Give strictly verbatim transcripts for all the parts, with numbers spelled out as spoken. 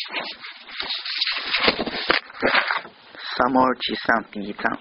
撒母耳记上第一章。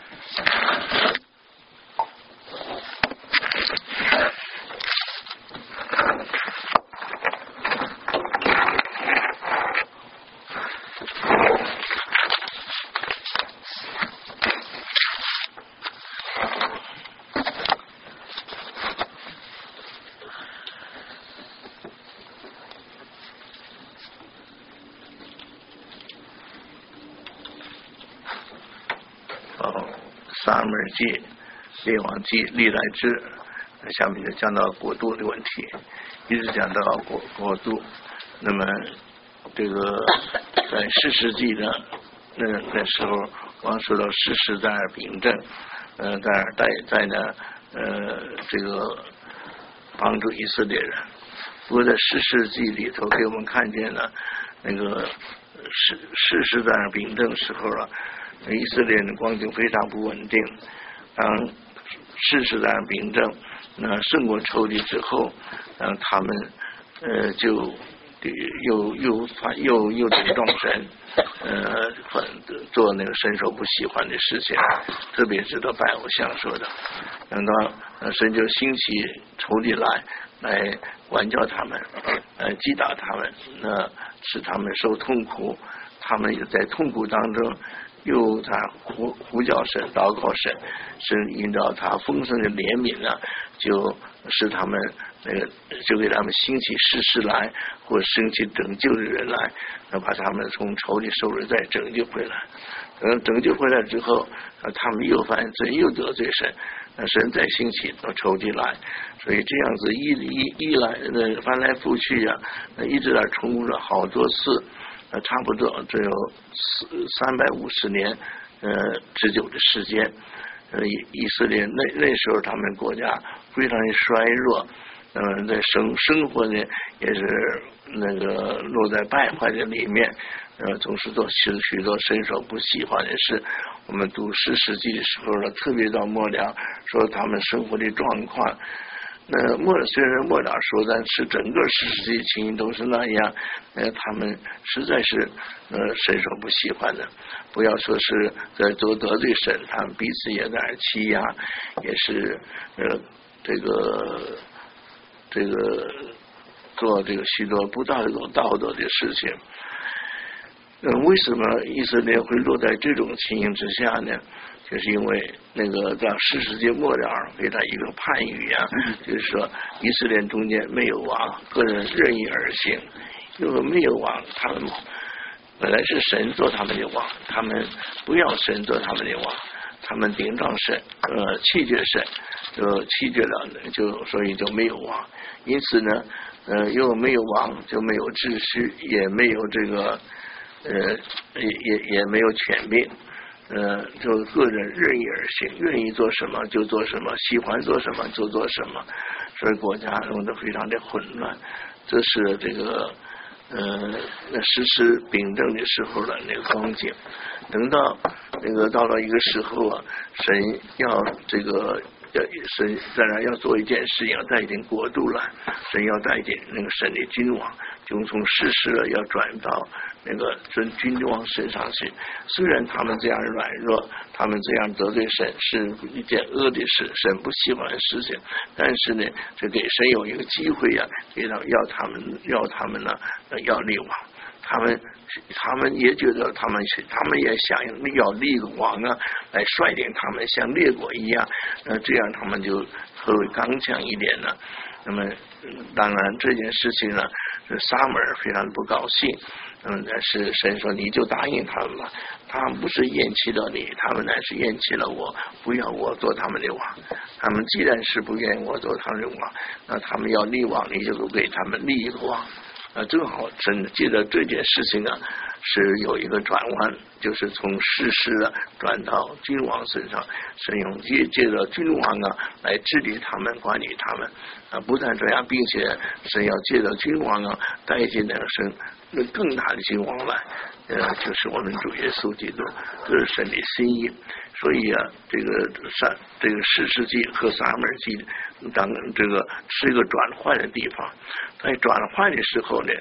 撒母耳记、列王记、历代志，下面就讲到国度的问题，一直讲到国国度。那么这个在士师记的那那时候，王说到士师在那儿秉政，呃，在那儿在在呢呃这个帮助以色列人。不过在士师记里头给我们看见了那个士士师在那儿秉政时候啊。以色列的光景非常不稳定，当士师在那秉政，那胜过仇敌之后，嗯，他们呃就又又又又得众神，呃，做那个神所不喜欢的事情，特别是对拜偶像说的。等到呃神就兴起仇敌来来管教他们，呃击打他们，那使他们受痛苦，他们也在痛苦当中。又他呼呼叫神、祷告神，神引导他丰盛的怜悯呢，就使他们那个就给他们兴起士师来，或兴起拯救的人来，要把他们从仇敌手里再拯救回来。等拯救回来之后，他们又犯罪，又得罪神，那神再兴起到仇敌来，所以这样子一一一来那翻来覆去呀、啊，一直在重复了好多次。呃，差不多只有三百五十年呃之久的时间。呃，以以色列那那时候他们国家非常的衰弱，嗯、呃，在生生活呢也是那个落在败坏的里面，呃，总是做许许多神所不喜欢的事。我们读士师记的时候呢，特别到末了说他们生活的状况。那末虽然末了说，但是整个士师记情形都是那样，呃，他们实在是呃神所不喜欢的。不要说是在做得罪神，他们彼此也在欺压，也是呃这个这个做这个许多不道德道德的事情。嗯、呃，为什么以色列会落在这种情形之下呢？就是因为那个在士师记末了给他一个判语啊，就是说以色列中间没有王，个人任意而行。如果没有王，他们本来是神做他们的王，他们不要神做他们的王，他们顶撞神，呃，弃绝神，就弃绝了，就所以就没有王。因此呢，呃，又没有王，就没有秩序，也没有这个，呃，也也也没有权柄。呃，就个人任意而行，愿意做什么就做什么，喜欢做什么就做什么，所以国家弄得非常的混乱。这是这个呃实施秉政的时候的那个光景。等到那个到了一个时候啊，神要这个要神当然要做一件事，要带领国度来，神要带领那个神的君王，就从士师要转到那个尊君王身上去。虽然他们这样软弱，他们这样得罪神是一件恶的事，神不喜欢的事情，但是呢，这给神有一个机会呀、啊，给他要他们要他们呢要立王。他们他们也觉得他们他们也想要立个王啊，来率领他们像列国一样，呃，这样他们就会刚强一点呢。那么当然这件事情呢，是撒母耳非常不高兴。嗯，但是神说你就答应他们吧，他们不是厌弃了你，他们乃是厌弃了我，不要我做他们的王。他们既然是不愿我做他们的王，那他们要立王，你就给他们立一个王。啊，正好神借着这件事情啊，是有一个转弯，就是从士师啊转到君王身上，神用借借着君王啊来治理他们、管理他们啊。不但这样，并且神要借着君王啊带进那个神那更大的君王来，呃，就是我们主耶稣基督，这是神的心意。所以啊，这个撒这个士师记和撒母耳记，当这个是一个转换的地方。在转换的时候呢，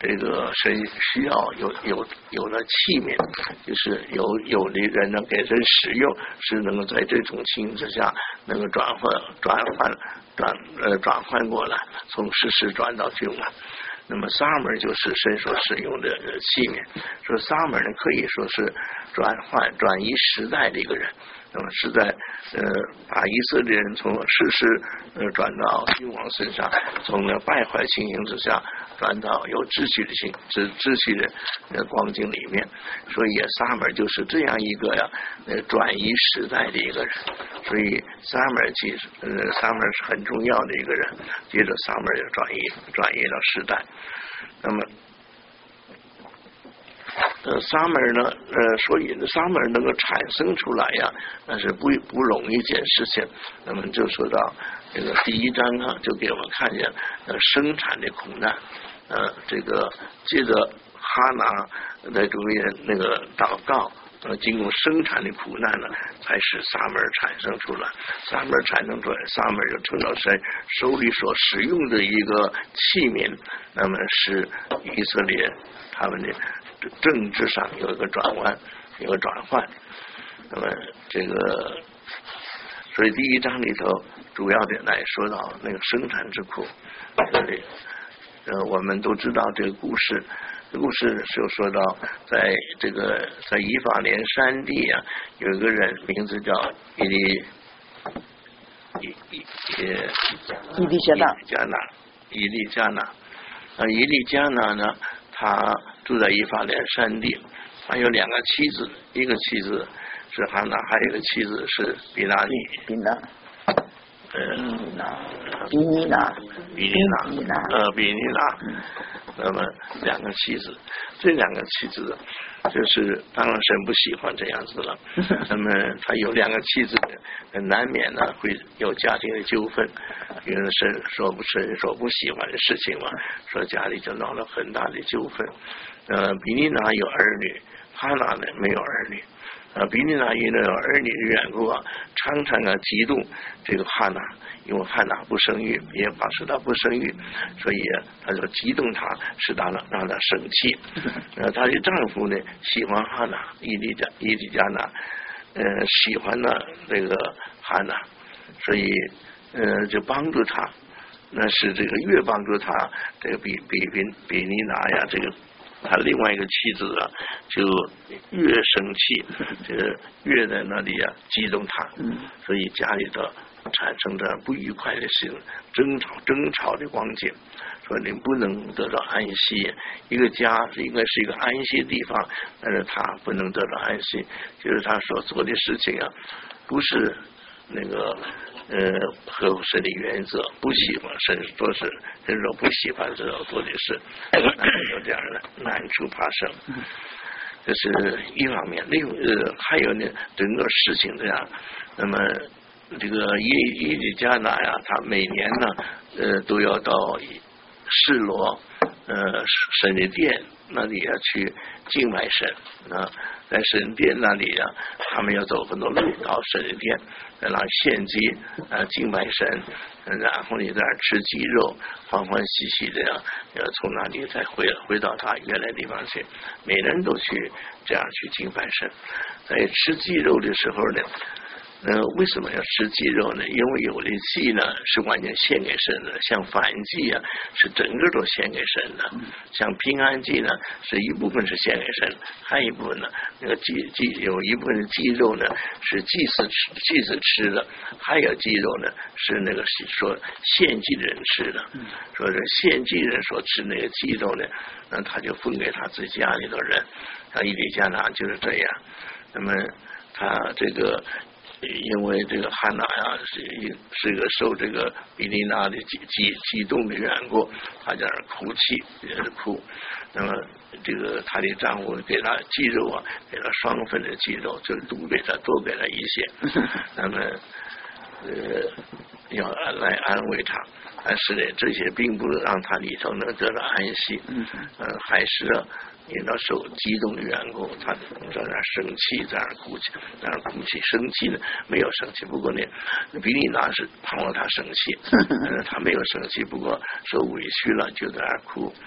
这个神需要有有有了器皿，就是有有的人能给人使用，是能够在这种情形之下能够转换转换转呃转换过来，从事实转到救嘛。那么撒门就是神所使用的器皿，说撒门呢可以说是转换转移时代的一个人。那么是在呃把以色列人从事实呃转到君王身上，从那败坏情形之下转到有秩序的性秩秩序的呃光景里面，所以撒门就是这样一个呀呃转移时代的一个人，所以撒门其实呃撒门是很重要的一个人，接着撒门也转移转移了时代，那么。呃，撒门呢，呃，所以撒门能够产生出来呀，那是不不容易一件事情。那么就说到这个第一章啊，就给我们看见呃生产的苦难，呃，这个接着哈拿在中间那个祷告，呃，经过生产的苦难呢，才使撒门产生出来。撒门产生出来，撒门就成了神手里所使用的一个器皿，那么使以色列他们的政治上有一个转弯，有个转换。那么这个，所以第一章里头主要的来说到那个生产之苦。这里，呃，我们都知道这个故事。这故事就说到，在这个在以法莲山地啊，有一个人名字叫伊利伊伊伊利加纳加纳伊利加纳啊，伊利加纳呢，他住在以法莲山地，他有两个妻子，一个妻子是哈娜，还有一个妻子是比拿尼。 比拿， 呃， 比尼拿， 比尼拿，呃，比尼拿。那么两个妻子，这两个妻子就是当然神不喜欢这样子了。那么他有两个妻子，难免呢会有家庭的纠纷，因为神说不神说不喜欢的事情嘛，说家里就闹了很大的纠纷。呃，比尼拿有儿女，哈拿呢没有儿女。呃，比尼拿因为有儿女的缘故啊，常常啊嫉妒这个哈拿，因为哈拿不生育，也怕使他不生育，所以、啊、他就激动他，使他让让他生气。呃，她的丈夫呢喜欢哈拿，伊利加伊利加拿，呃，喜欢呢这个哈拿，所以呃就帮助他，那是这个越帮助他，这个比比比比尼拿呀这个。他另外一个妻子啊，就越生气，这个越在那里啊激动他，所以家里头产生着不愉快的事情，争吵争吵的光景，说你不能得到安息，一个家是应该是一个安息的地方，但是他不能得到安息，就是他所做的事情啊，不是那个。呃，合乎神的原则，不喜欢神做事，神说不喜欢这种做的事，那有这样的难处发生。这是一方面，另呃还有呢，整个事情这样。那么这个伊伊利加拿呀，他每年呢，呃，都要到示罗呃神的殿那里啊去敬拜神啊，在神殿那里啊，他们要走很多路到神的殿。在那献祭啊，敬拜神，然后你在那吃鸡肉，欢欢喜喜的呀，要从那里再回回到他原来地方去。每人都去这样去敬拜神。在吃鸡肉的时候呢，呃，为什么要吃鸡肉呢？因为有的鸡呢是完全献给神的，像燔祭啊是整个都献给神的，像平安祭呢是一部分是献给神，还有一部分呢那个鸡鸡有一部分鸡肉呢是祭司吃祭司吃的，还有鸡肉呢是那个说献祭的人吃的，说是献祭人所吃那个鸡肉呢，那他就分给他自己家里的人，他伊利加拿就是这样。那么他这个。因为这个哈拿呀是一是一个受这个比利拿的激激激动的缘故，他在那哭泣也是哭。那么这个他的丈夫给他鸡肉啊，给他双份的鸡肉，就多给他多给他一些。那么呃要来安慰他，但是呢这些并不让他里头能得到安息，嗯、呃、还是因到受激动的缘故，他在那生气，在那哭泣，在那哭泣，生气呢没有生气，不过呢，比利拿是盼望他生气，呃，他没有生气，不过受委屈了就在那哭。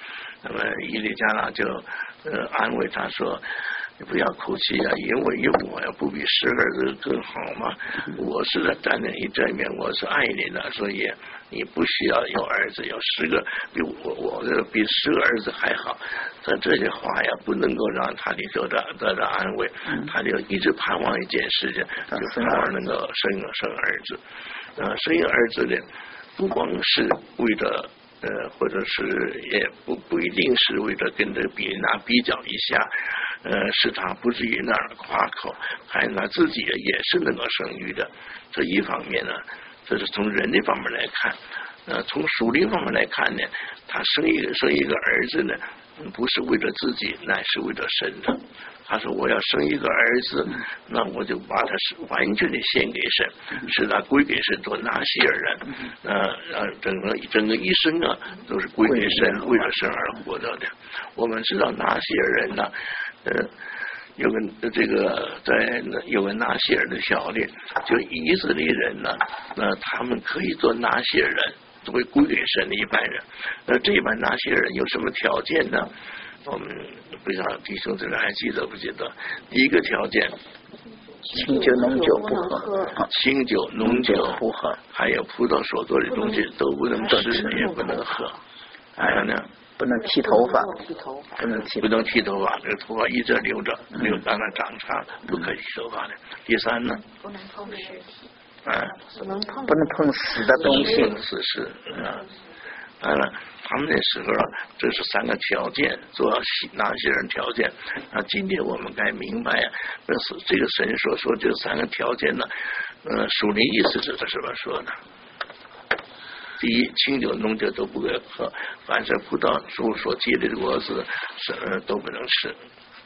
那么伊利加拿就呃安慰他说。你不要哭泣啊，因为有我呀，不比十个儿子更好吗？我是在站在你这边，我是爱你的，所以你不需要有儿子，有十个比我我的比十个儿子还好。但这些话呀，不能够让他里头的得到安慰，他就一直盼望一件事情，就盼望能够生生儿子。呃，生儿子呢，不光是为了。呃，或者是也不不一定是为了跟这个比拿比较一下，呃，使他不至于那儿夸口，还他自己也是能够生育的。这一方面呢，这是从人的方面来看，呃，从属灵方面来看呢，他生一个生一个儿子呢，不是为了自己，乃是为了神的。他说我要生一个儿子，那我就把他是完全的献给神，使他归给神做拿西尔人，呃呃，整个整个一生啊都是归给神，为了神而活着的。我们知道拿西尔人呢，呃。有个这个在有个拿西尔的小列，就以色列人呢，那他们可以做拿西尔人，作为归给神的一般人。那这一般拿西尔人有什么条件呢？我们不知道弟兄这个还记得不记得？第一个条件， 清酒浓酒不喝， 清酒浓酒不喝， 还有葡萄所做的东西都不能吃，也不能喝。还有呢？ 不能剃头发，不能剃， 不能剃头发，这个头发一直留着，留让它长长，不可以剃头发的。第三呢？ 不能碰尸体， 啊， 不能碰， 不能碰死的东西， 死尸啊。当然，他们那时候这是三个条件，做哪些人条件？啊，今天我们该明白呀，这是这个神所说这三个条件呢，呃，属灵意思是他什么说的？第一，清酒浓酒都不可喝，凡是葡萄树所结的果子是呃都不能吃。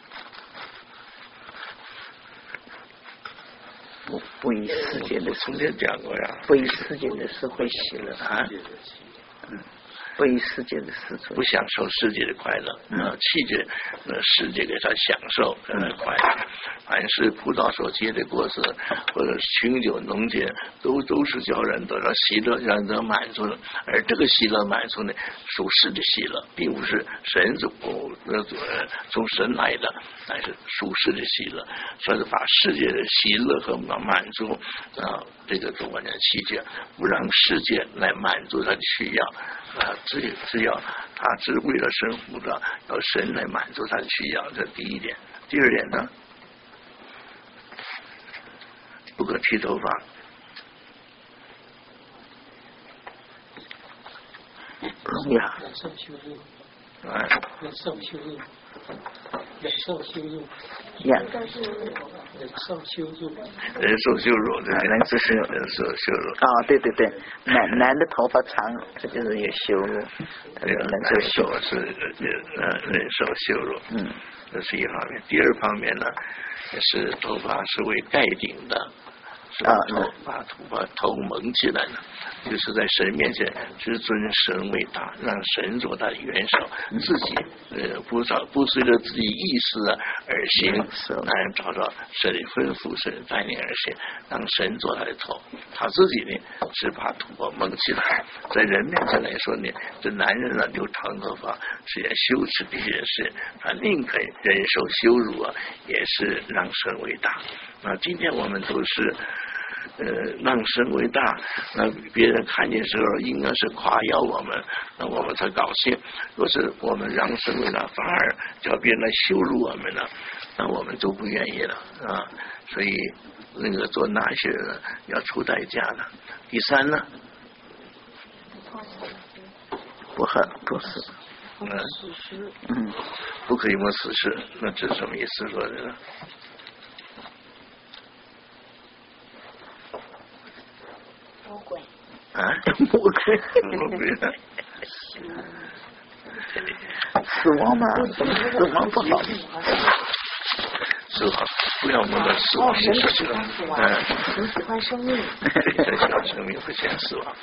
不不以世界的从前讲过呀， 不以世界的事会喜乐啊， 嗯，不以世界的事不享受世界的快乐，啊，弃绝呃世界给他享受呃快乐。凡是葡萄所结的果子，或者清酒浓酒，都都是叫人得到喜乐，让人得满足的。而这个喜乐满足呢，属世的喜乐，并不是神主呃从神来的，乃是属世的喜乐。所以把世界的喜乐和满足啊，这个中国人弃绝，不让世界来满足他的需要啊，只只要他只为了神服的，要神来满足他的需要，这第一点。第二点呢？不可剃头发， 荣耀， 忍受羞辱， 啊， 忍受羞辱，忍受羞辱， 呀， 忍受羞辱， 人受羞辱，对， 人受羞辱， 人受羞辱。 啊，对对对，男男的头发长，这就是有羞辱， 这个人受羞辱是呃人受羞辱， 嗯， 这是一方面。第二方面呢，是头发是为盖顶的。是把头把头把头蒙起来的，就是在神面前只尊神为大，让神做他的元首，自己呃不照不随着自己意思而行，来照着神的吩咐、神的带领而行，让神做他的头。他自己呢是把头发蒙起来，在人面前来说呢，这男人呢留长头发是件羞耻的一件事，他宁可忍受羞辱啊，也是让神为大。那今天我们都是。呃，让神为大，那别人看见时候应该是夸耀我们，那我们才高兴。若是我们让神为大，反而叫别人来羞辱我们了，那我们都不愿意了啊。所以那个做那些人要出代价的。第三呢，不喝不死，嗯嗯，不可以摸死尸，那这是什么意思说的呢？ 魔鬼啊， 魔鬼， 魔鬼的， 死亡嘛，死亡不好， 死亡不要摸到死亡的事情，嗯， 很喜欢生命， 很喜欢生命，不喜欢死亡。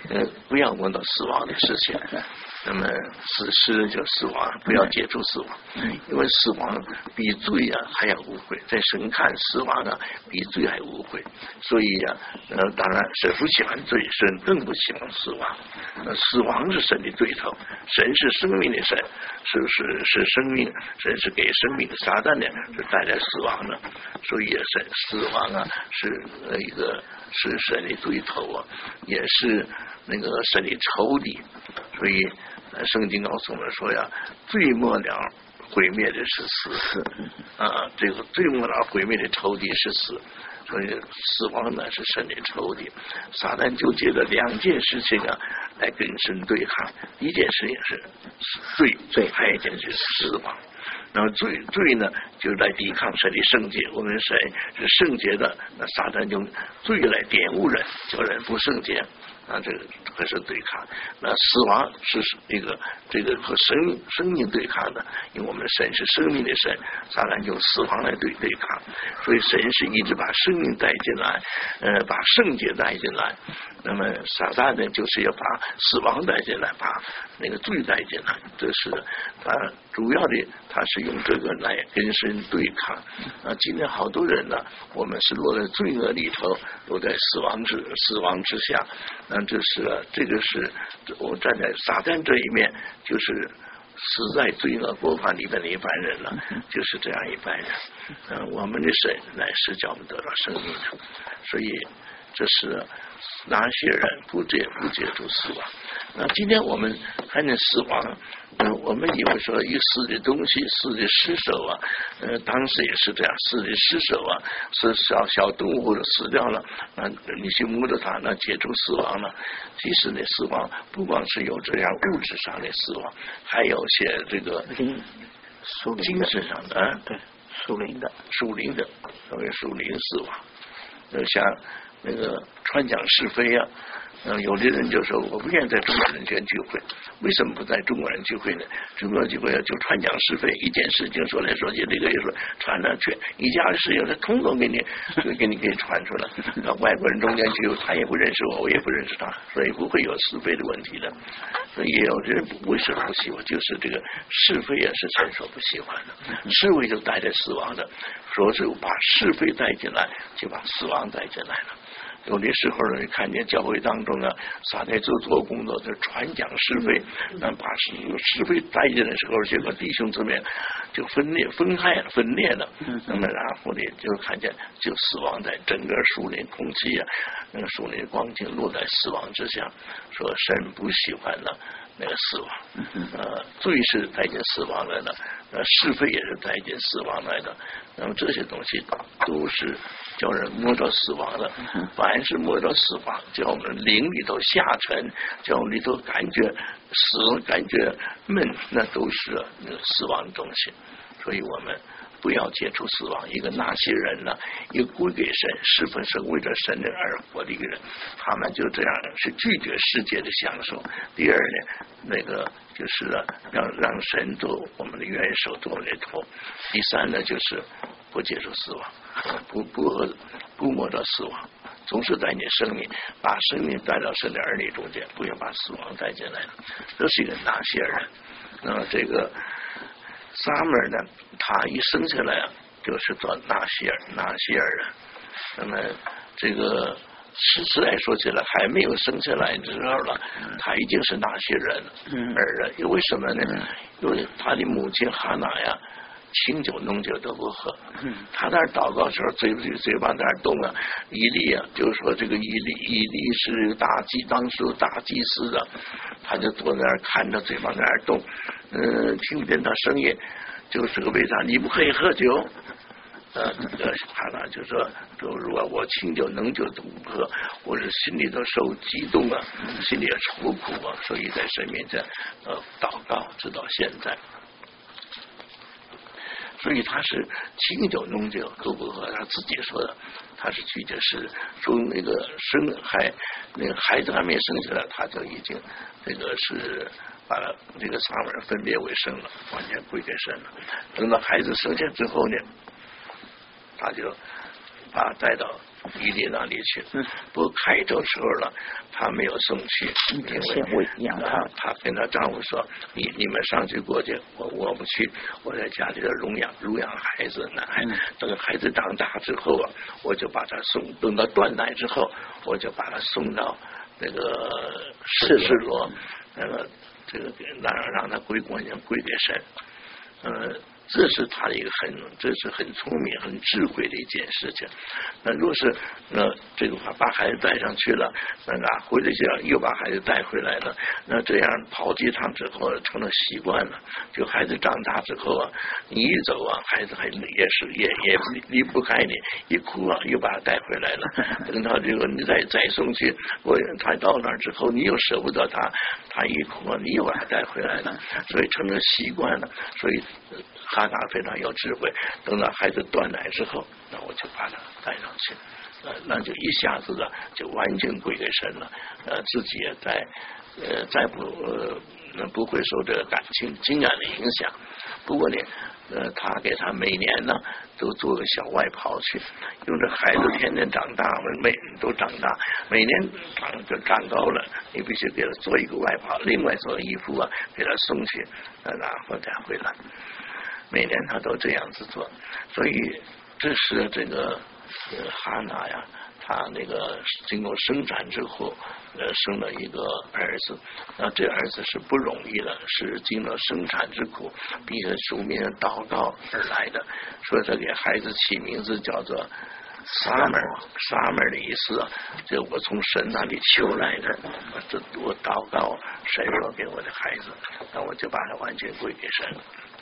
呃，不要问到死亡的事情。那么死死人就死亡，不要接触死亡，因为死亡比罪啊还要污秽，在神看死亡啊比罪还污秽，所以啊，呃，当然神不喜欢罪，神更不喜欢死亡。呃，死亡是神的对头，神是生命的神，是是是生命，神是给生命的，撒旦呢是带来死亡的，所以神死亡啊是呃一个是神的对头啊，也是那个神的仇敌，所以。圣经告诉我们说呀，最末了毁灭的是死，啊，这个最末了毁灭的仇敌是死，所以死亡呢是神的仇敌。撒旦就借着两件事情啊来跟神对抗，一件事情是罪，罪还有一件是死亡。然后罪罪呢，就是来抵抗神的圣洁。我们神是圣洁的，那撒旦用罪来玷污人，叫人不圣洁。啊，这个和是对抗。那死亡是这个这个和生生命对抗的，因为我们的神是生命的神，撒旦用死亡来对对抗。所以神是一直把生命带进来，呃，把圣洁带进来。那么撒旦呢，就是要把死亡带进来，把那个罪带进来。这是他主要的，他是用这个来跟神对抗。啊，今天好多人呢，我们是落在罪恶里头，落在死亡之死亡之下。那这是这个是我站在撒旦这一面，就是死在罪恶过犯里面的一般人了，就是这样一般人。嗯，我们的神乃是叫我们得到生命的，所以这是哪些人不接不接触死亡？那今天我们看见死亡，嗯，我们以为说一死的东西，死的尸首啊，呃，当时也是这样，死的尸首啊，是小小动物或者死掉了，那你去摸着它，那接触死亡了。其实呢，死亡不光是有这样物质上的死亡，还有些这个精神上的，啊、 对，属灵的， 属灵的，所谓属灵死亡，就像那个传讲是非啊。嗯，有的人就说我不愿意在中国人圈聚会，为什么不在中国人聚会呢？中国人聚会就传讲是非，一件事情说来说去，这个也说传了去，一家的事情他通通给你给你给你传出来。那外国人中间去，他也不认识我，我也不认识他，所以不会有是非的问题的。所以有的人为什么不喜欢？就是这个是非也是神所不喜欢的，是非就带来死亡的，说是把是非带进来，就把死亡带进来了。有的时候呢，看见教会当中啊，撒旦就做工作，就传讲是非，那把是是非带进的时候，结果弟兄姊妹就分裂、分害了、分裂了。那么然后呢，就看见就死亡在整个树林空气啊，那个树林光景落在死亡之下，说神不喜欢了。那个死亡，呃，罪是带进死亡来的，呃，是非也是带进死亡来的。那么这些东西都是叫人摸着死亡的，凡是摸着死亡，叫我们灵里头下沉，叫我们里头感觉死，感觉闷，那都是那个死亡的东西。所以我们不要接触死亡。一个那些人呢，一个归给神，是否是为了神的而活的一个人，他们就这样是拒绝世界的享受。第二呢，那个就是让让神做我们的元首，做我们的头。第三呢，就是不接受死亡，不不不摸着死亡，总是带你生命，把生命带到神的儿女中间，不要把死亡带进来了。这是一个那些人。那这个撒母耳呢，他一生下来啊，就是做拿西尔拿西尔人。那么这个实实在说起来，还没有生下来之后了，他已经是拿西人儿了。因为什么呢？因为他的母亲哈娜呀，清酒浓酒都不喝。他在那祷告的时候，嘴嘴嘴巴在那动啊。以利啊，就是说这个以利以利是大祭，当时大祭司的，他就坐在那儿看着，嘴巴在那儿动。嗯，听不见他声音，就是个为啥你不可以喝酒？呃，哈娜就说，说如果我清酒能酒都不喝，我是心里头受激动啊，心里也愁苦啊，所以在神面前呃祷告，直到现在。所以他是清酒浓酒都不喝，他自己说的，他是拒绝是从那个生孩那个孩子还没生下来，他就已经这个是把这个撒母耳分别为圣了，完全归给神了。等到孩子生下之后呢，他就把他带到伊利那里去。不过开头时候了，她没有送去，因为她她跟她丈夫说：“你你们上去过去，我我不去，我在家里头荣养乳养孩子，那等孩子长大之后啊，我就把他送，等到断奶之后，我就把他送到那个示示罗，那个这个让让他归完全归给神，呃。”这是他的一个很，这是很聪明、很智慧的一件事情。那若是那这个话把孩子带上去了，那哪回来就又把孩子带回来了？那这样跑几趟之后成了习惯了。就孩子长大之后啊，你一走啊，孩子还也是也也离不开你，一哭啊又把他带回来了。等到这个你再再送去，我他到那儿之后，你又舍不得他，他一哭啊，你又把他带回来了，所以成了习惯了。所以。哈拿非常有智慧，等到孩子断奶之后，那我就把他带上去，呃，那就一下子呢就完全归给神了，呃，自己也在呃再不呃不会受这个感情情感的影响。不过呢，呃，他给他每年呢都做个小外袍去，因为这孩子天天长大，每都长大，每年长就长高了，你必须给他做一个外袍，另外做衣服啊给他送去，呃，然后再回来。每年他都这样子做，所以这是这个呃哈拿呀，他那个经过生产之后，呃生了一个儿子，那这儿子是不容易的，是经了生产之苦，并且书面祷告而来的，所以他给孩子起名字叫做撒门，撒门的意思啊，就我从神那里求来的，我这我祷告神说给我的孩子，那我就把它完全归给神。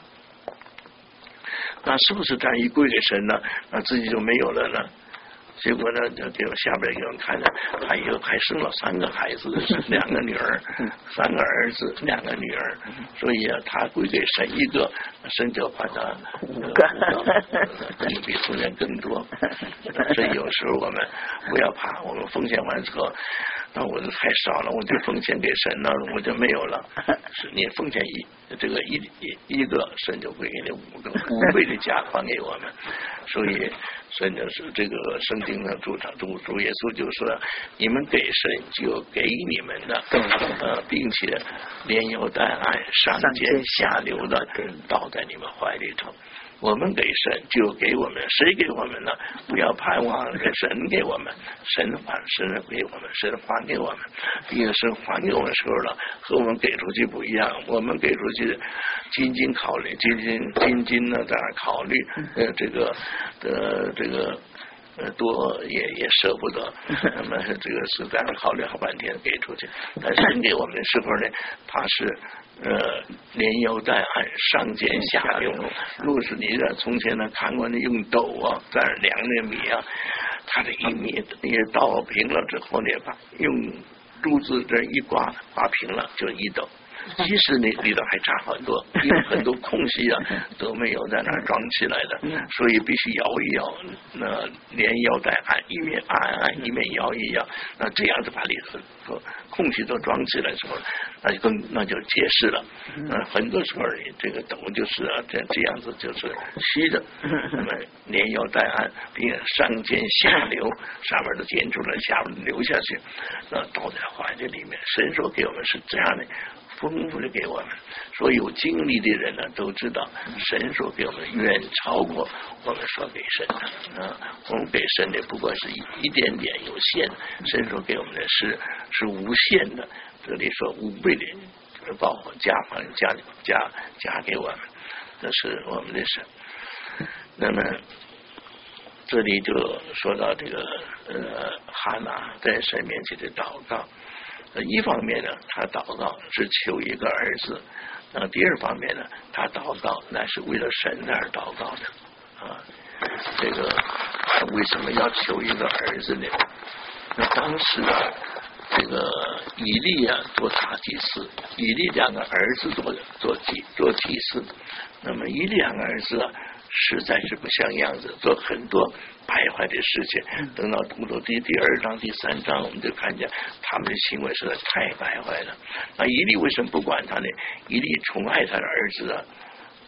那是不是这样一归给神呢？那自己就没有了呢？结果呢，就给我下边给我看了，他以后还生了三个孩子，两个女儿，三个儿子，两个女儿，所以啊，他归给神一个，神就把他五个，你比从前更多。所以有时候我们不要怕，我们奉献完之后，那我太少了，我就奉献给神了，我就没有了。是你奉献一这个一一一个，神就归给你五个五倍的加还给我们。所以神就是这个圣经的主场主主耶稣就说，你们给神就给你们的，呃，并且连摇带按上尖下流的倒在你们怀里头。我们给神就给我们，谁给我们呢？不要盼望给神给我们，神还神给我们，神还给我们，因为神还给我们的时候了，和我们给出去不一样。我们给出去斤斤考虑，斤斤斤斤呢在那考虑，呃，这个呃这个。呃，多也也舍不得，那么这个是在那考虑好半天给出去，但是给我们的时候呢，他是呃连摇带按，上尖下流。如果是你这从前呢看过那用斗啊，在那量那米啊，他这一米也倒平了之后呢，把用珠子这一刮，刮平了就一斗。其实那里头还差很多，因为很多空隙啊都没有在那儿装起来的，所以必须摇一摇，那连摇带按，一面按按一面摇一摇，那这样子把里头空隙都装起来之后，那就更那就结实了。嗯，很多时候你这个斗就是啊，这这样子就是虚的，那么连摇带按，并且上尖下流，上面都尖出来，下面流下去，那倒在怀里里面。神说给我们是这样的。丰富的给我们，所有经历的人呢都知道，神所给我们远超过我们所给神的啊。我们给神的不过是一一点点有限，神所给我们的是是无限的。这里说五倍的包括加还加加加给我们，这是我们的神。那么这里就说到这个呃哈拿在神面前的祷告。一方面呢，他祷告是求一个儿子；那第二方面呢，他祷告乃是为了神而祷告的啊。这个为什么要求一个儿子呢？那当时啊，这个以利啊做大祭司，以利两个儿子做做祭做祭司，那么以利两个儿子啊，实在是不像样子，做很多败坏的事情。等到读到第第二章、第三章，我们就看见他们的行为实在太败坏了。那以利为什么不管他呢？以利宠爱他的儿子啊，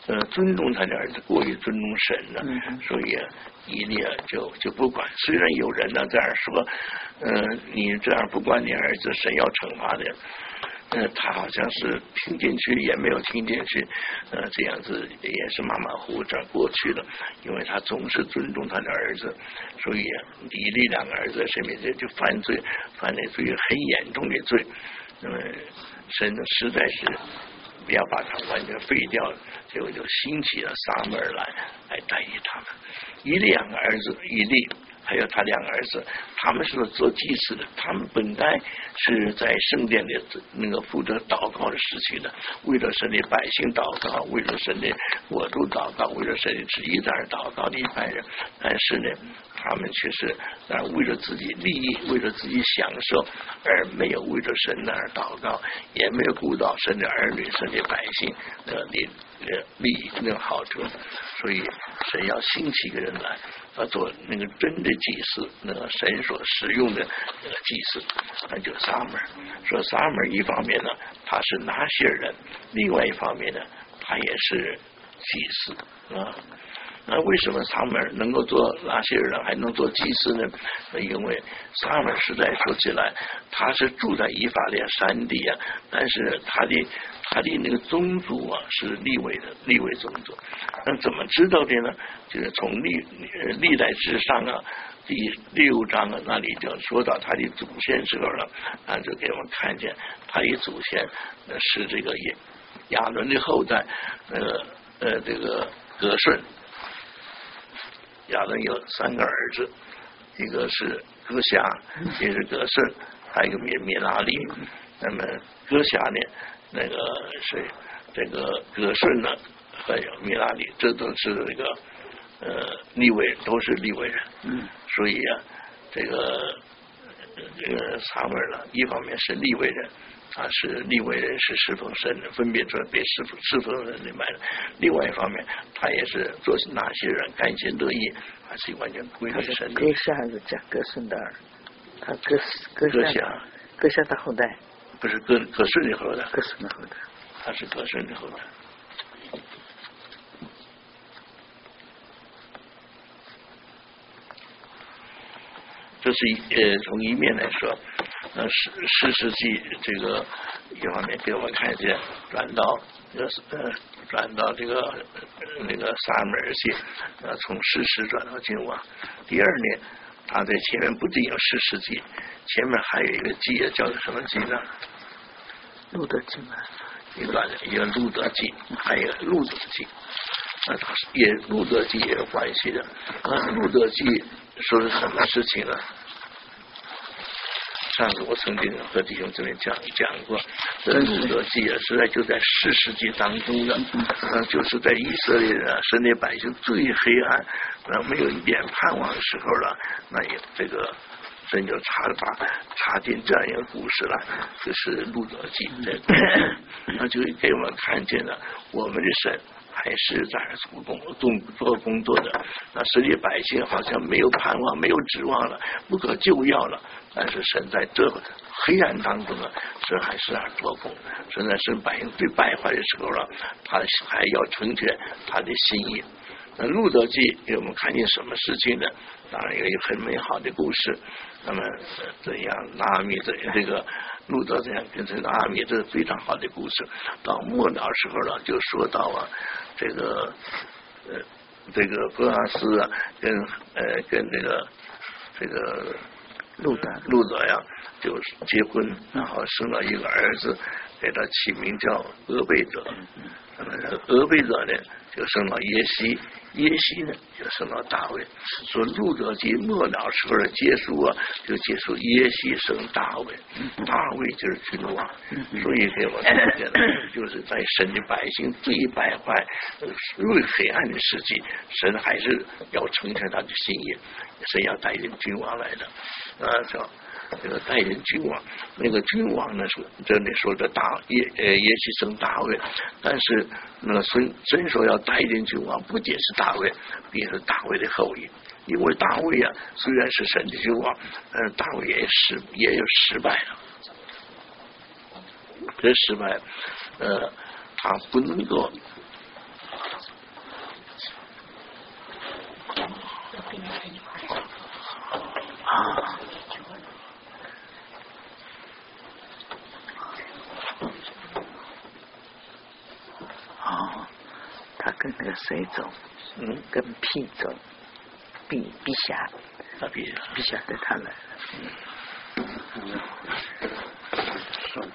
呃尊重他的儿子，过于尊重神了， 嗯、 所以以利亚就就不管。虽然有人呢这样说，呃，你这样不管你儿子，神要惩罚的。呃，他好像是听进去也没有听进去，呃，这样子也是马马虎虎这样过去了，因为他总是尊重他的儿子，所以以利两个儿子身边就犯罪，犯了罪很严重的罪，那么神实在是不要把他完全废掉了，结果就兴起了撒母耳来来代替他们。以两个儿子以利。还有他两个儿子，他们是做祭司的，他们本该是在圣殿里那个负责祷告的时期的，为了神的百姓祷告，为了神的国度祷告，为了神的旨意在那祷告的一派人。但是呢，他们却是那为了自己利益，为了自己享受，而没有为了神那儿祷告，也没有顾到神的儿女、神的百姓的利利益那个好处。所以神要兴起一个人来。要做那个真的祭司，那个神所使用的那个祭司，那就是撒母耳。说撒母耳一方面呢，他是拿西尔人；另外一方面呢，他也是祭司啊。那为什么撒母耳能够做拿西尔人，还能做祭司呢？因为撒母耳实在说起来，他是住在以法莲山地啊，但是他的他的那个宗族啊是利未的利未宗族。那怎么知道的呢？就是从历历代志上啊第六章啊那里就说到他的祖先时候了，啊就给我们看见他的祖先是这个亚伦的后代，呃呃这个革顺。亚伦有三个儿子，一个是歌辖，也是革顺，还有一个米米拉利。那么歌辖呢，那个是这个革顺呢，还有米拉利，这都是这个呃利未，都是利未人。嗯，所以啊，这个这个撒母耳呢，一方面是利未人。他是利未人，是侍奉神的，分别出来被侍奉侍奉人的买了。另外一方面，他也是做哪些人甘心乐意，还是完全归于神的。 歌辖还是讲歌顺的儿，他歌歌歌辖歌辖的后代， 不是歌歌顺的后代， 歌顺的后代， 他是歌顺的后代。这是呃从一面来说。呃，史史诗记这个一方面给我们看见，转到呃转到这个呃那个撒母耳记，呃从史诗转到经王。第二呢，他在前面不仅有史诗记，前面还有一个记叫做什么记呢？ 路德记嘛， 一个一个路德记，还有路德记。啊，它是也路德记也有关系的。啊，路德记说是什么事情呢？上次我曾经和弟兄姊妹讲讲过，这路德记啊，实在就在士世纪当中的，呃，就是在以色列人、神的百姓最黑暗、呃，没有一点盼望的时候了，那也这个神就插把插进这样一个故事了，就是路德记，那就给我们看见了我们的神。还是在做工做做工作的，那世界百姓好像没有盼望，没有指望了，不可救药了。但是神在这黑暗当中啊，神还是在做工。神在神百姓最败坏的时候了，他还要成全他的心意。那路德记给我们看见什么事情呢？当然有一个很美好的故事。那么怎样拿米这这个路德这样跟这个拿米，这是非常好的故事。到末了时候呢，就说到啊。这个呃，这个波阿斯啊，跟呃跟这个这个路德路德呀，就结婚，然后生了一个儿子，给他起名叫俄贝德。那么俄贝德呢，就生了耶西，耶西呢就生了大卫。说路德记末了时候的结束啊，就结束耶西生大卫，大卫就是君王。所以给我看见了，就是在神的百姓最败坏、最黑暗的时期，神还是要成全他的心意，神要带领君王来的啊，叫。这个带领君王，那个君王呢是这里说的大耶呃耶西生大卫，但是那个神神说要带领君王，不仅是大卫，也是大卫的后裔。因为大卫啊虽然是神的君王，但是大卫也失也有失败了，这失败，呃，他不能够那个水走， 嗯， 跟屁走，陛陛下， 啊陛下， 陛下带他来了。 嗯，算。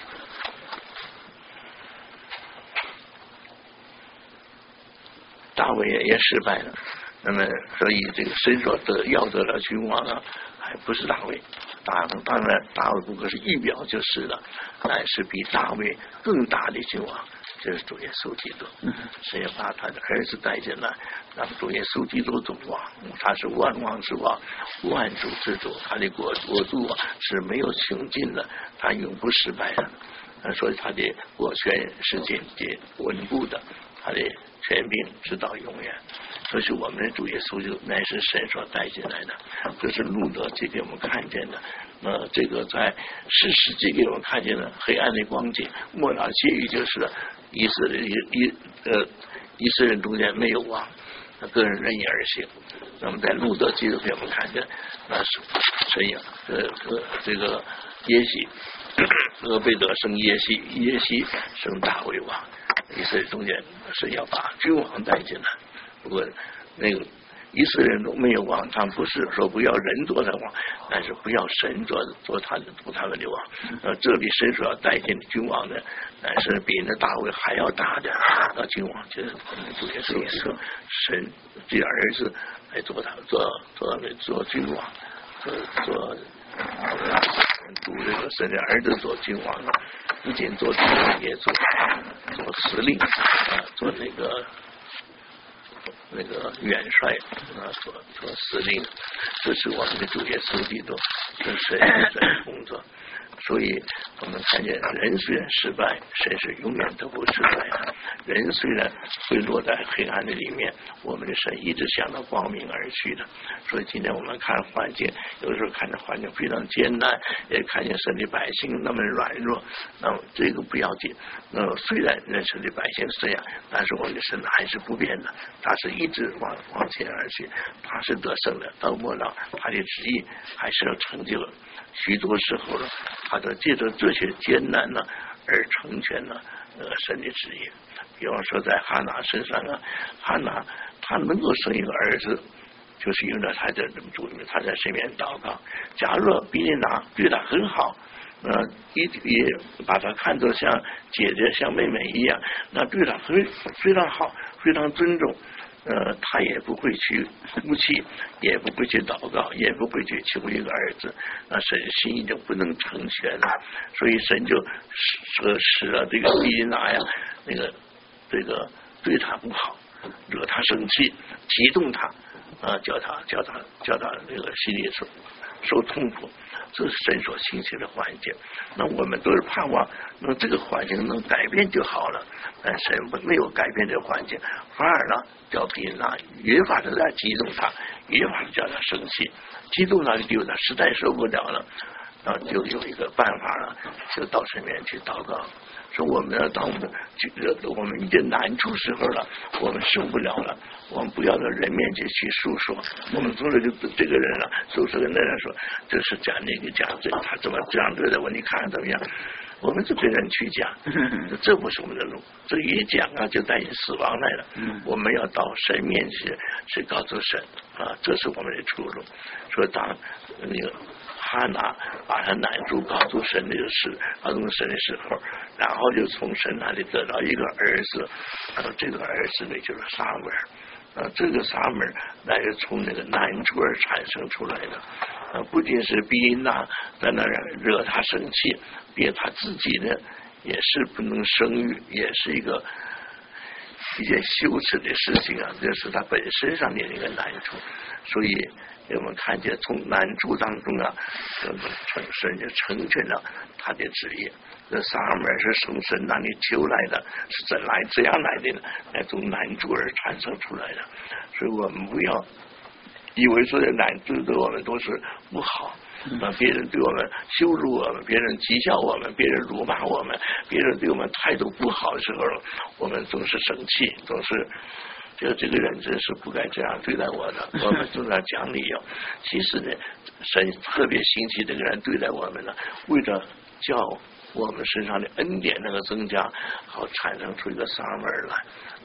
大卫也失败了，那么所以这个谁说得要得了君王啊，还不是大卫。大当然大卫不过是一表就是了，乃是比大卫更大的君王，就是主耶稣基督。谁把他的儿子带进来，让主耶稣基督做王，他是万王之王，万主之主，他的国国度啊是没有穷尽的，他永不失败的。所以他的国权是坚坚稳固的，他的权柄直到永远。这是我们的主耶稣就乃是神所带进来的，这是路德记给我们看见的。那这个在士师记给我们看见的黑暗的光景，末了结语就是以色列以呃以色列人中间没有王，个人任意而行。那么在路德记给我们看见，那是神呀，呃呃这个耶西，俄贝德生耶西，耶西生大卫王。以色列中间是要把君王带进来，不过那个以色列人都没有王，他们不是说不要人做他王，但是不要神做做他的做他们的王。呃，这里神所要带进的君王呢，乃是比那大卫还要大的那君王，就是我们主耶稣基督，神这儿子来做他做做做君王，做做主这个神的儿子做君王了，不仅做君王，也做做司令啊，做那个那个元帅啊，做做司令，这是我们的主耶稣基督，这是神的工作。所以我们看见人虽然失败，神是永远都不失败的。人虽然会落在黑暗的里面，我们的神一直向着光明而去的。所以今天我们看环境，有时候看着环境非常艰难，也看见神的百姓那么软弱，那么这个不要紧。那么虽然人神的百姓是这样，但是我们的神还是不变的，他是一直往往前而去，他是得胜的。到末了，他的旨意还是要成就了。许多时候呢，他都借着这些艰难呢而成全了呃神的旨意。比方说在哈拿身上啊，哈拿他能够生一个儿子，就是因为他在主他在身边祷告。假若比利拿对他很好，呃，也也把他看作像姐姐像妹妹一样，那对他很非常好，非常尊重。呃，他也不会去哭泣，也不会去祷告，也不会去求一个儿子，那神心已经不能成全了，所以神就使使了这个比利拿呀，那个这个对他不好，惹他生气，激动他，啊、呃，叫他叫他叫他那个心里受受痛苦。这是神所兴起的环境，那我们都是盼望那这个环境能改变就好了，但神没有改变这个环境，反而呢叫比利拿越发的在激动他，越发的叫他生气，激动他的地方他实在受不了了，然后就有一个办法了，就到神面去祷告，说我们要当我们我们遇见难处时候了，我们受不了了，我们不要到人面前去诉说，我们做这个这个人了，诉说跟那人说，这是讲那个讲这他怎么这样对待我，你看看怎么样？我们就跟人去讲，这不是我们的路，这一讲啊就带进死亡来了。我们要到神面前去告诉神啊，这是我们的出路。说当那个哈拿把他难处告诉神的事，告诉神的时候，然后就从神那里得到一个儿子，啊，这个儿子呢就是撒母耳。啊，这个撒母耳乃是从那个难处而产生出来的。啊，不仅是比利拿在那惹他生气，并他自己呢也是不能生育，也是一个一件羞耻的事情啊，这是他本身上的一个难处。所以我们看见从难处当中啊，成神就成全了他的旨意。这撒母耳是从神那里求来的，是怎来这样来的呢？来从难处而产生出来的。所以我们不要以为说的难处对我们都是不好，那别人对我们羞辱我们，别人讥笑我们，别人辱骂我们，别人对我们态度不好的时候，我们总是生气，总是觉得这个人真是不该这样对待我的，我们总在讲理由。其实呢，神特别兴起这个人对待我们呢，为了叫我们身上的恩典那个增加，好产生出一个撒母耳来。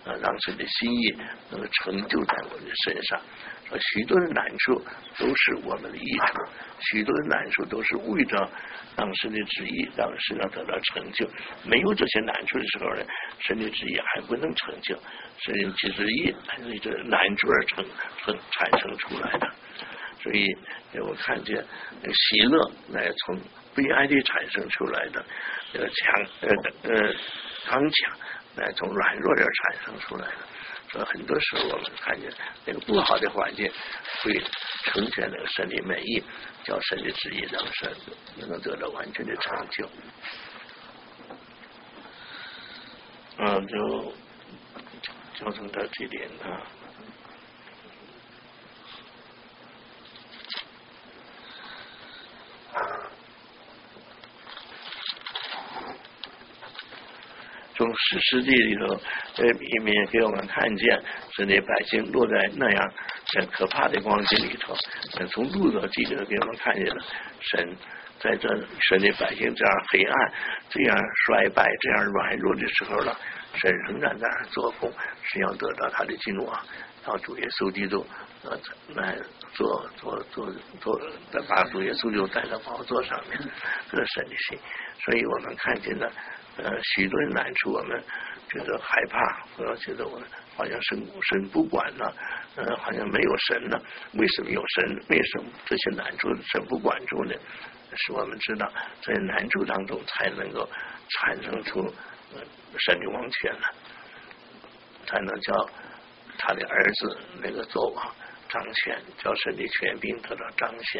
呃，让神的心意能够成就在我们的身上。说许多的难处都是我们的意图，许多的难处都是为着让神的旨意让身上得到成就。没有这些难处的时候呢，神的旨意还不能成就。神的旨意还是这难处而成成产生出来的。所以我看见喜乐乃从悲哀里产生出来的，呃强呃呃刚强乃从软弱而产生出来的。所以很多时候我们看见那个不好的环境会成全那个神的美意，叫神的旨意让神能够得到完全的成就。嗯，就就从到这点啊。从史诗记里头，呃，里面给我们看见神的百姓落在那样很可怕的光景里头。呃，从路德记里头给我们看见了神在这神的百姓这样黑暗、这样衰败、这样软弱的时候了，神仍然在那做工，是要得到他的君王，让主耶稣基督呃来做做做做，把主耶稣就带到宝座上面，这是神的心。所以我们看见了。呃，许多人难处，我们觉得害怕，或者觉得我们好像神神不管了，呃，好像没有神了。为什么有神？为什么这些难处神不管住呢？使我们知道，在难处当中才能够产生出、呃、神的王权来，才能叫他的儿子那个做王掌权，叫神的权柄得到彰显。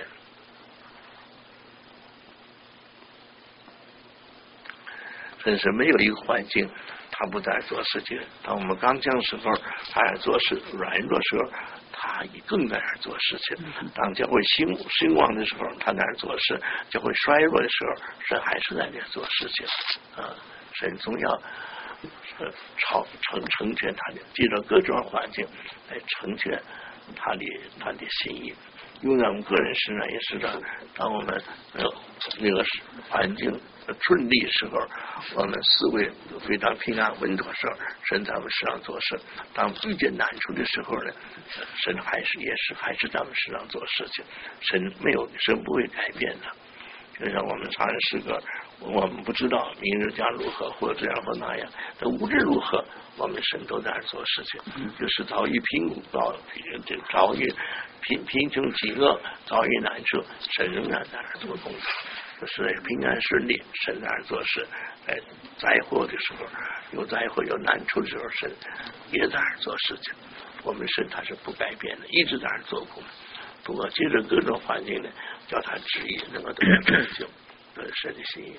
真是没有一个环境他不在做事情。当我们刚强时候他在做事，软弱时候他更在那做事情。当教会兴兴旺的时候他在那做事，教会衰弱的时候神还是在那做事情啊！神总要呃超成成全他的，借着各种环境来成全他的他的心意。用在我们个人身上也是的，当我们呃那个环境顺利时候，我们思维非常平安稳妥时候，神在我们身上做事。当遇见难处的时候呢，神还是也是还是在我们身上做事情。神没有神不会改变的。就像我们常人诗歌，我们不知道明日将如何，或者这样或那样，但无论如何，我们神都在那做事情。就是遭遇贫苦，遭这遭遇贫贫穷饥饿，遭遇难处，神仍然在那做工作。就是平安顺利，神在那做事。在灾祸的时候，有灾祸有难处的时候，神也在那做事情。我们神他是不改变的，一直在那做工。不过借着各种环境呢，叫他旨意能够得到成就，这是神的心意。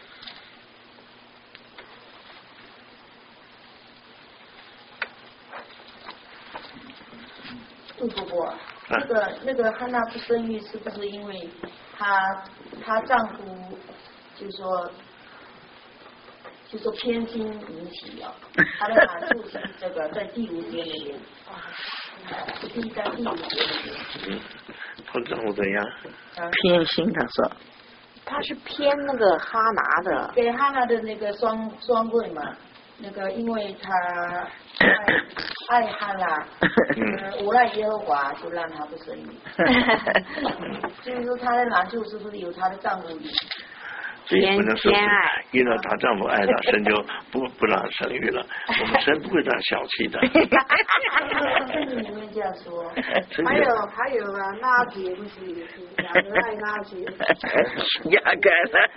杜伯伯，那个那个汉娜不生育，是不是因为她她丈夫就是说就说偏心引起啊？她的难处是这个在第五节里面，是第在第五节里面。 嗯，他丈夫怎样？ 偏心，他说。 他是偏那个哈拿的。 给哈拿的那个双双棍嘛。那个，因为他爱爱哈啦，呃，无赖耶和华就让他不生育。就是说，他的难处是不是有他的丈夫里？ 这也不能说是因为她丈夫爱她，神就不不让她生育了。我们神不会这样小气的。 圣经里面这样说。 还有还有啊，拉结不是也是两个爱拉结。 压根了。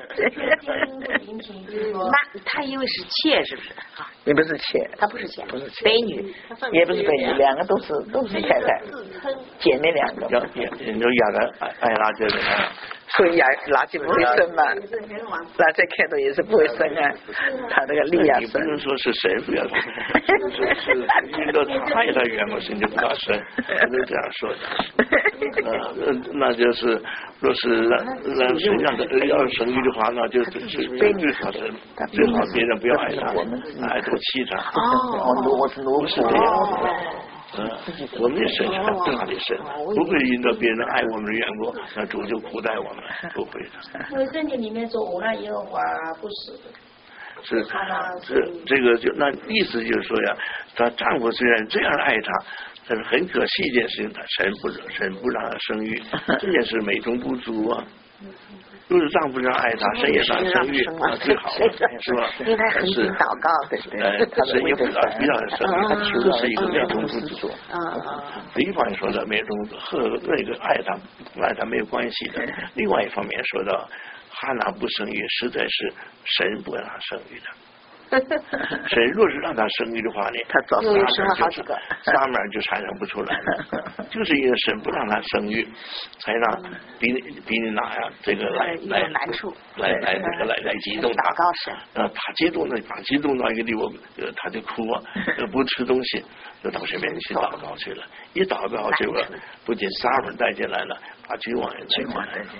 那他因为是妾是不是？啊， 也不是妾， 他不是妾， 不是妾， 卑女， 也不是卑女，两个都是都是太太，姐妹两个。 要也也就压个爱爱拉结的。 所以亚拉结不会生嘛，拉结看到也是不会生啊。他那个利亚生， 你不能说是谁不要生，是是遇到他爱他缘故，神就不要生，不能这样说的。呃，那就是若是让让谁让他要生育的话，那就最最好是最好别人不要爱他，爱多欺他。 哦，我是奴是这样。嗯，我们的神是很大的神，不会因着别人爱我们的缘故，那主就苦待我们，不会的。 因为圣经里面说无赖耶和华不死的。 是是这个就那意思就是说呀， 她丈夫虽然这样爱她，但是很可惜一件事情，她神不神不让她生育，这件事美中不足啊。就是丈夫这样爱她，神也让生育，那最好了，是吧？ 因为他很想祷告，对对。 呃，神也不让不让她生育，这是一个美中不足。 嗯嗯。 一方面说的美中和那个爱她不爱她没有关系的，另外一方面说到哈拿不生育，实在是神不让她生育的。神若是让他生育的话呢， 他早又生了好几个， 撒母耳就产生不出来了，就是因为神不让他生育，才让比比你哪呀这个来来难处， 来来那个来来激动他， 祷告神， 呃，他激动的，把激动到一个地步，呃，他就哭啊，不吃东西，就到神面前去祷告去了，一祷告这个不仅撒母耳带进来了，把君王也带进来了。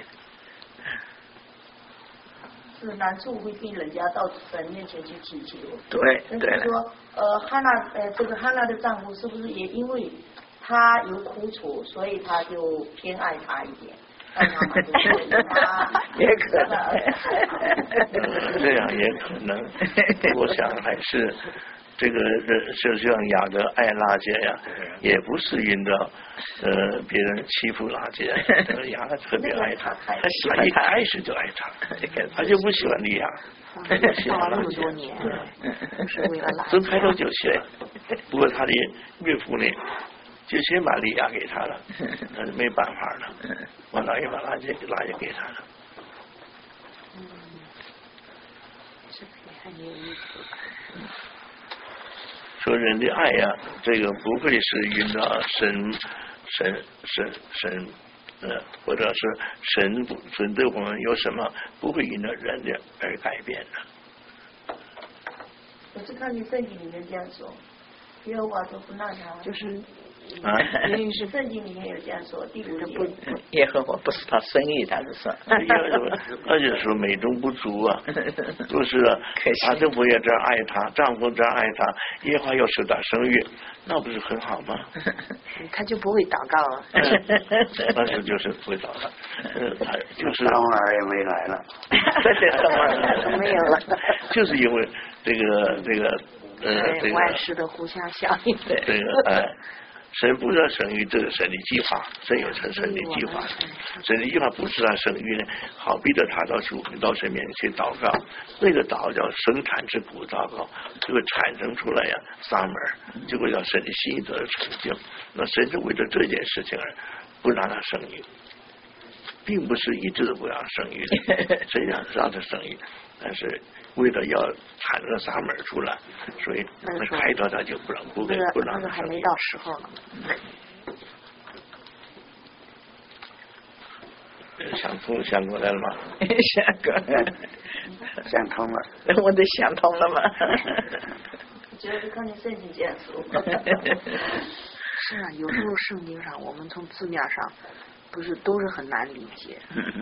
是难处会逼人家到神面前去祈求。 对对。 就是说，呃，哈娜，呃，这个哈娜的丈夫是不是也因为他有苦楚，所以他就偏爱他一点，让他满足他？ 也可能。 嗯，这样也可能。我想还是这个人，就像雅各爱拉结呀，也不是因着呃别人欺负拉结，雅各特别爱他，他一开始就爱他，他就不喜欢利亚，他就喜欢拉结， 是为了拉从开头就起，不过他的岳父呢，就先把利亚给他了，他是没办法了，完了也把拉结拉结给他了。 嗯，这个很有意思。 说人的爱呀、啊，这个不会是因着神神神神呃，或者是神神对我们有什么，不会因着人的而改变的。 我是看见圣经里面这样说，耶和华都不让他， 就是啊， 因为是圣经里面有这样说，第五节， 耶和华不是他生育，他是说， 那就是说美中不足啊，就是他丈夫也这样爱他，丈夫这样爱他，耶和华又使他生育，那不是很好吗？ 他就不会祷告了。 但是就是不会祷告，呃，他就是撒母耳也没来了， 这些撒母耳没有了， 就是因为这个这个呃这个万事的互相效应， 这个哎。神不让生育，这是神的计划，神有神神的计划，神的计划不是让生育呢，好逼着他到主到神面前去祷告，那个祷叫生产之谷祷告，就会产生出来呀，撒母耳就会让神的心意得到成就。那神是为了这件事情而不让他生育，并不是一直都不让生育的，神想让他生育，但是为了要产生撒母耳出来，所以那开头他就不让不给不让他生育。 那个还没到时候呢。 想通想过来了吗？ 想过来， 想通了。 我都想通了嘛。 我觉得是看见圣经这样说。 是啊，有时候圣经上我们从字面上不是都是很难理解。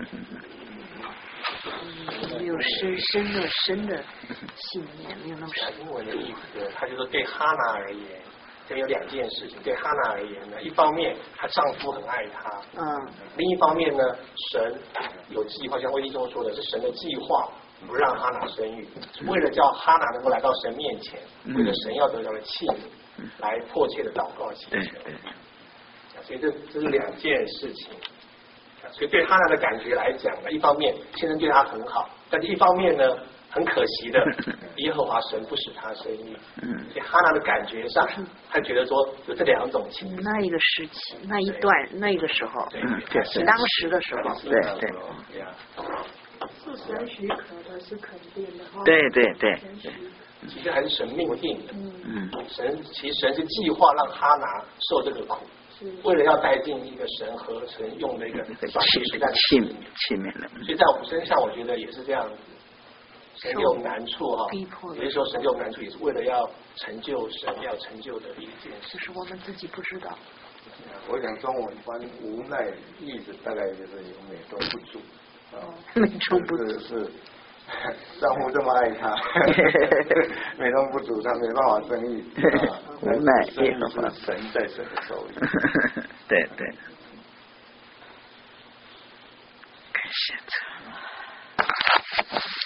没有深深的深的信念，没有那么深。 英文的意思，他就说对哈娜而言，这有两件事情。对哈娜而言呢，一方面她丈夫很爱她， 嗯， 另一方面呢，神有计划，像威利中说的是神的计划，不让哈娜生育，为了叫哈娜能够来到神面前，为了神要得到的器皿，来迫切的祷告祈求。所以这这是两件事情。所以对哈娜的感觉来讲呢，一方面先生对她很好，但是一方面呢，很可惜的，耶和华神不使她生育。所以哈娜的感觉上，她觉得说有这两种情况。 那一个时期，那一段，那个时候， 嗯，对对， 当时的时候， 对对。 是神许可的，是肯定的哈。 对对对。 其实还是神命定的。 嗯。 神其实神是计划让哈娜受这个苦。为了要带进一个神和神用的一个器器器皿的， 所以在我们身上，我觉得也是这样子。神有难处哈，有的时候神有难处也是为了要成就神要成就的一件事。 就是我们自己不知道。 我想中文翻无奈意思大概就是有美中不足啊， 美中不足是丈夫这么爱他，美中不足，他没办法生育， 无奈生育是神在神的手里。 对对。 感谢主。